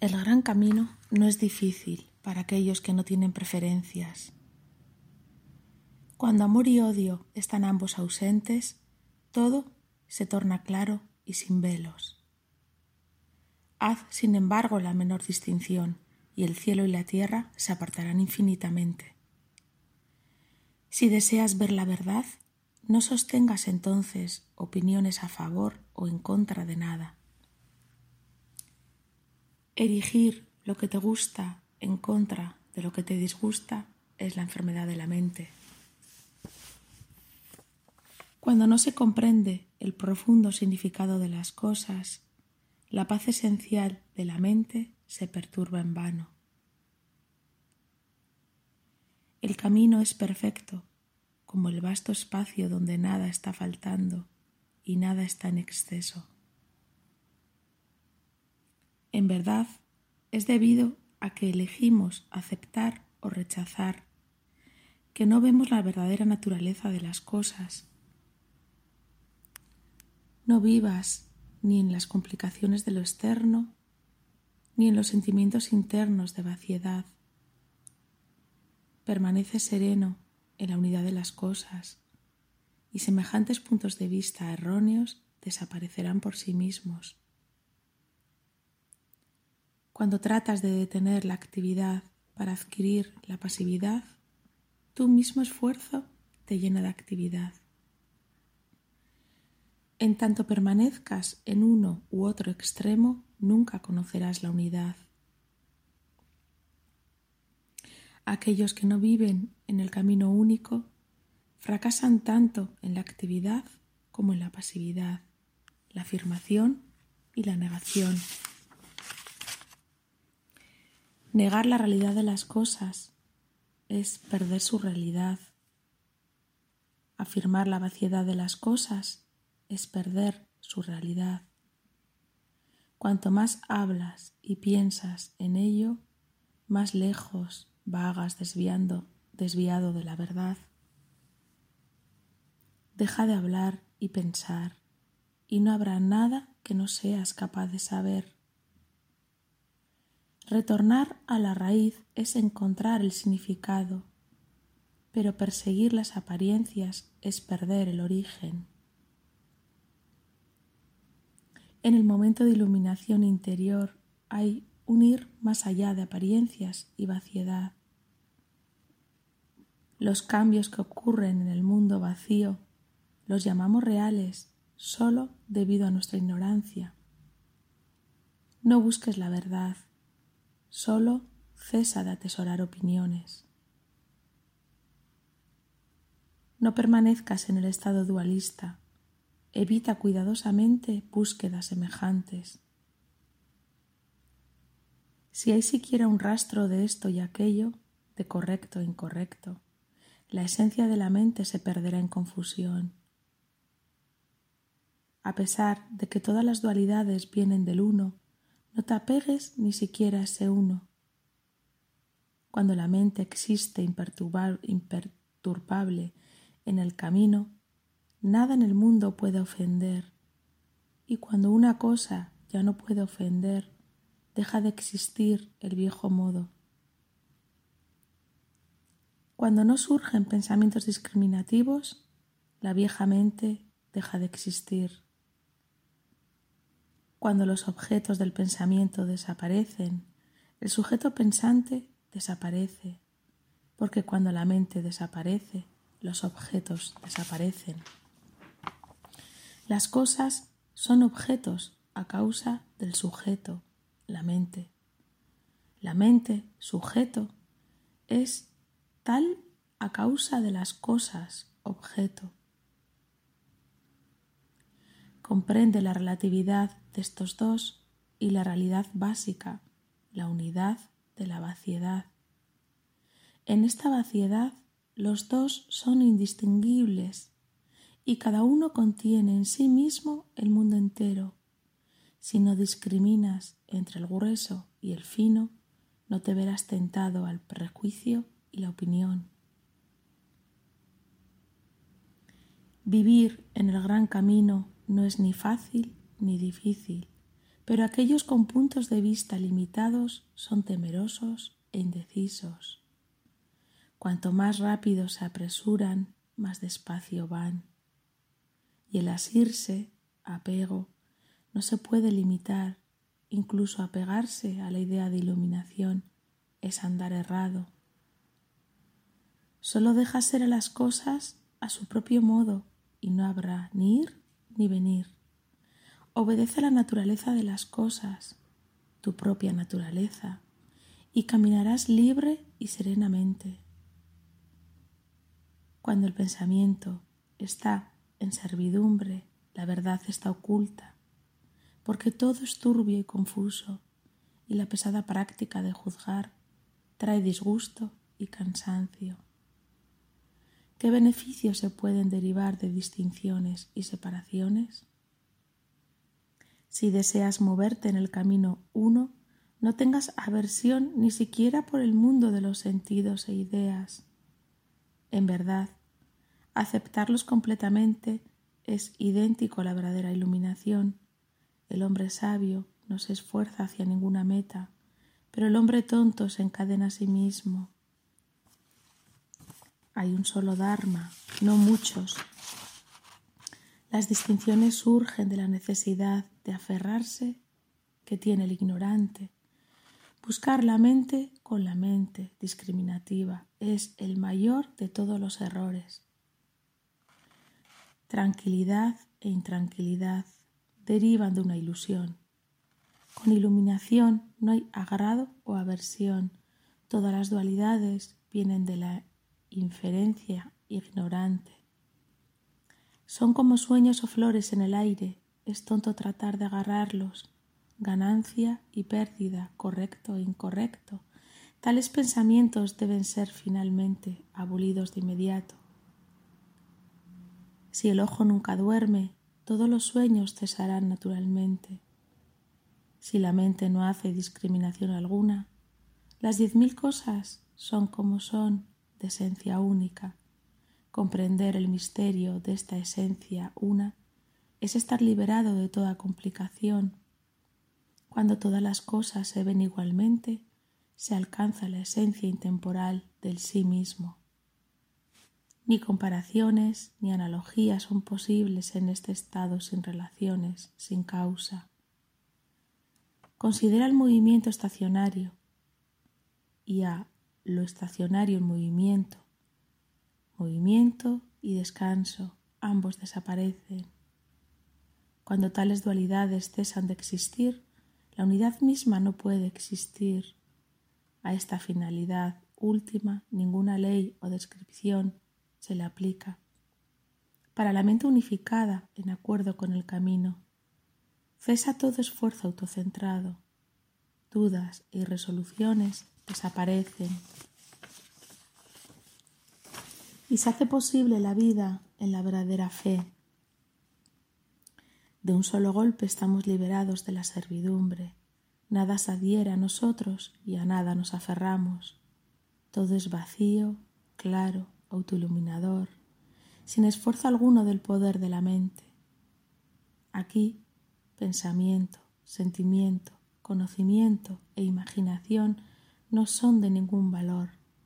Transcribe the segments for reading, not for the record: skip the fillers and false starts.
El gran camino no es difícil para aquellos que no tienen preferencias. Cuando amor y odio están ambos ausentes, todo se torna claro y sin velos. Haz, sin embargo, la menor distinción y el cielo y la tierra se apartarán infinitamente. Si deseas ver la verdad, no sostengas entonces opiniones a favor o en contra de nada. Erigir lo que te gusta en contra de lo que te disgusta es la enfermedad de la mente. Cuando no se comprende el profundo significado de las cosas, la paz esencial de la mente se perturba en vano. El camino es perfecto, como el vasto espacio donde nada está faltando y nada está en exceso. En verdad, es debido a que elegimos aceptar o rechazar, que no vemos la verdadera naturaleza de las cosas. No vivas ni en las complicaciones de lo externo, ni en los sentimientos internos de vaciedad. Permanece sereno en la unidad de las cosas y semejantes puntos de vista erróneos desaparecerán por sí mismos. Cuando tratas de detener la actividad para adquirir la pasividad, tu mismo esfuerzo te llena de actividad. En tanto permanezcas en uno u otro extremo, nunca conocerás la unidad. Aquellos que no viven en el camino único fracasan tanto en la actividad como en la pasividad, la afirmación y la negación. Negar la realidad de las cosas es perder su realidad. Afirmar la vaciedad de las cosas es perder su realidad. Cuanto más hablas y piensas en ello, más lejos vagas desviado de la verdad. Deja de hablar y pensar, y no habrá nada que no seas capaz de saber. Retornar a la raíz es encontrar el significado, pero perseguir las apariencias es perder el origen. En el momento de iluminación interior hay un ir más allá de apariencias y vaciedad. Los cambios que ocurren en el mundo vacío los llamamos reales solo debido a nuestra ignorancia. No busques la verdad, solo cesa de atesorar opiniones. No permanezcas en el estado dualista, evita cuidadosamente búsquedas semejantes. Si hay siquiera un rastro de esto y aquello, de correcto e incorrecto, la esencia de la mente se perderá en confusión. A pesar de que todas las dualidades vienen del uno, no te apegues ni siquiera a ese uno. Cuando la mente existe imperturbable en el camino, nada en el mundo puede ofender, y cuando una cosa ya no puede ofender, deja de existir el viejo modo. Cuando no surgen pensamientos discriminativos, la vieja mente deja de existir. Cuando los objetos del pensamiento desaparecen, el sujeto pensante desaparece, porque cuando la mente desaparece, los objetos desaparecen. Las cosas son objetos a causa del sujeto, la mente. La mente, sujeto, es tal a causa de las cosas, objeto. Comprende la relatividad de estos dos y la realidad básica, la unidad de la vaciedad. En esta vaciedad los dos son indistinguibles y cada uno contiene en sí mismo el mundo entero. Si no discriminas entre el grueso y el fino, no te verás tentado al prejuicio y la opinión. Vivir en el gran camino no es ni fácil ni difícil, pero aquellos con puntos de vista limitados son temerosos e indecisos. Cuanto más rápido se apresuran, más despacio van. Y el asirse, apego, no se puede limitar, incluso apegarse a la idea de iluminación es andar errado. Solo deja ser a las cosas a su propio modo y no habrá ni ir ni venir. Obedece a la naturaleza de las cosas, tu propia naturaleza, y caminarás libre y serenamente. Cuando el pensamiento está en servidumbre, la verdad está oculta, porque todo es turbio y confuso, y la pesada práctica de juzgar trae disgusto y cansancio. ¿Qué beneficios se pueden derivar de distinciones y separaciones? Si deseas moverte en el camino uno, no tengas aversión ni siquiera por el mundo de los sentidos e ideas. En verdad, aceptarlos completamente es idéntico a la verdadera iluminación. El hombre sabio no se esfuerza hacia ninguna meta, pero el hombre tonto se encadena a sí mismo. Hay un solo Dharma, no muchos. Las distinciones surgen de la necesidad de aferrarse que tiene el ignorante. Buscar la mente con la mente discriminativa es el mayor de todos los errores. Tranquilidad e intranquilidad derivan de una ilusión. Con iluminación no hay agrado o aversión. Todas las dualidades vienen de la inferencia ignorante. Son como sueños o flores en el aire, es tonto tratar de agarrarlos. Ganancia y pérdida, correcto e incorrecto. Tales pensamientos deben ser finalmente abolidos de inmediato. Si el ojo nunca duerme, todos los sueños cesarán naturalmente. Si la mente no hace discriminación alguna, las 10.000 cosas son como son, de esencia única. Comprender el misterio de esta esencia una es estar liberado de toda complicación. Cuando todas las cosas se ven igualmente, se alcanza la esencia intemporal del sí mismo. Ni comparaciones ni analogías son posibles en este estado sin relaciones, sin causa. Considera el movimiento estacionario y a lo estacionario en movimiento. Movimiento y descanso, ambos desaparecen. Cuando tales dualidades cesan de existir, la unidad misma no puede existir. A esta finalidad última, ninguna ley o descripción se le aplica. Para la mente unificada, en acuerdo con el camino, cesa todo esfuerzo autocentrado. Dudas e irresoluciones desaparecen. Y se hace posible la vida en la verdadera fe. De un solo golpe estamos liberados de la servidumbre. Nada se adhiere a nosotros y a nada nos aferramos. Todo es vacío, claro, autoiluminador, sin esfuerzo alguno del poder de la mente. Aquí, pensamiento, sentimiento, conocimiento e imaginación no son de ningún valor.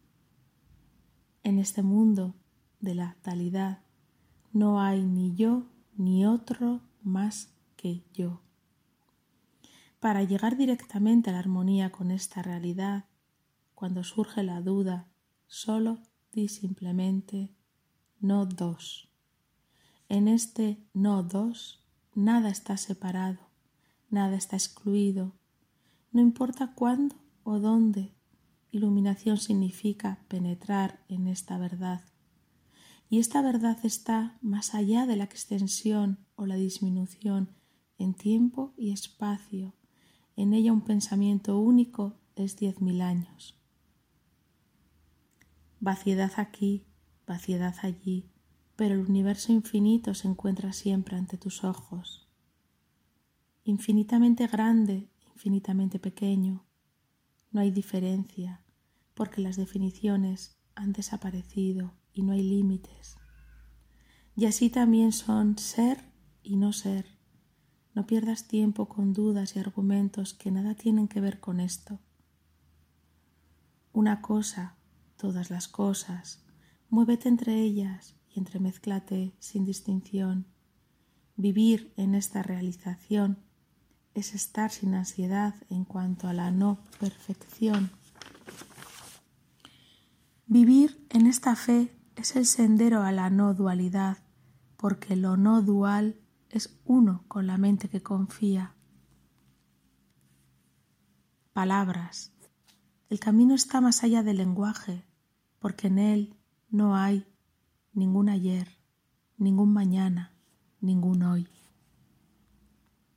En este mundo de la talidad no hay ni yo ni otro más que yo. Para llegar directamente a la armonía con esta realidad, cuando surge la duda, solo di simplemente no dos. En este no dos, nada está separado, nada está excluido. No importa cuándo o dónde, iluminación significa penetrar en esta verdad. Y esta verdad está más allá de la extensión o la disminución en tiempo y espacio. En ella un pensamiento único es 10.000 años. Vaciedad aquí, vaciedad allí, pero el universo infinito se encuentra siempre ante tus ojos. Infinitamente grande, infinitamente pequeño. No hay diferencia, porque las definiciones han desaparecido y no hay límites. Y así también son ser y no ser. No pierdas tiempo con dudas y argumentos que nada tienen que ver con esto. Una cosa, todas las cosas, muévete entre ellas y entremézclate sin distinción. Vivir en esta realización es estar sin ansiedad en cuanto a la no perfección. Vivir en esta fe es el sendero a la no dualidad, porque lo no dual es uno con la mente que confía. Palabras. El camino está más allá del lenguaje, porque en él no hay ningún ayer, ningún mañana, ningún hoy.